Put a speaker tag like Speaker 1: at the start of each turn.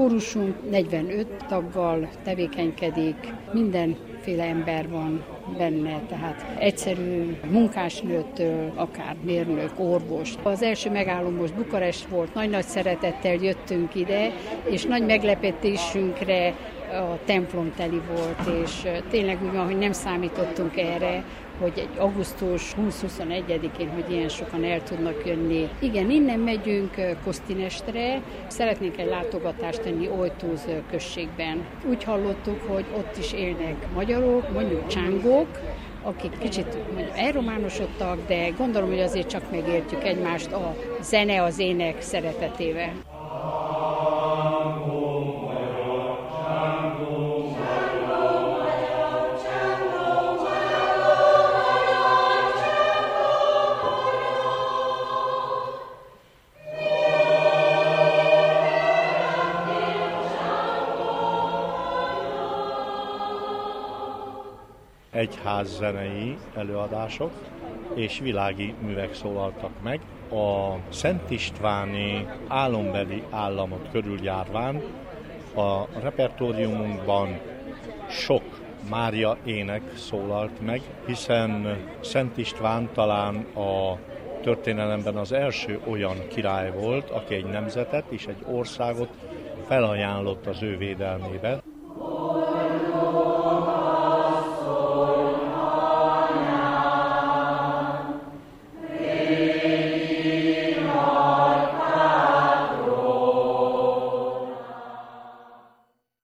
Speaker 1: kórusunk 45 taggal tevékenykedik, mindenféle ember van benne, tehát egyszerű munkásnőtől, akár mérnök, orvos. Az első megálló most Bukarest volt, nagy szeretettel jöttünk ide, és nagy meglepetésünkre a templom teli volt, és tényleg úgy van, hogy nem számítottunk erre, hogy egy augusztus 20-21-én, hogy ilyen sokan el tudnak jönni. Igen, innen megyünk Kosztinestre, szeretnénk egy látogatást tenni Ojtóz községben. Úgy hallottuk, hogy ott is élnek magyarok, mondjuk csángók, akik kicsit elrománosodtak, de gondolom, hogy azért csak megértjük egymást a zene, az ének szeretetével.
Speaker 2: Egyházzenei előadások és világi művek szólaltak meg. A Szent Istváni álombeli államot körüljárván a repertóriumunkban sok Mária ének szólalt meg, hiszen Szent István talán a történelemben az első olyan király volt, aki egy nemzetet és egy országot felajánlott az ő védelmébe.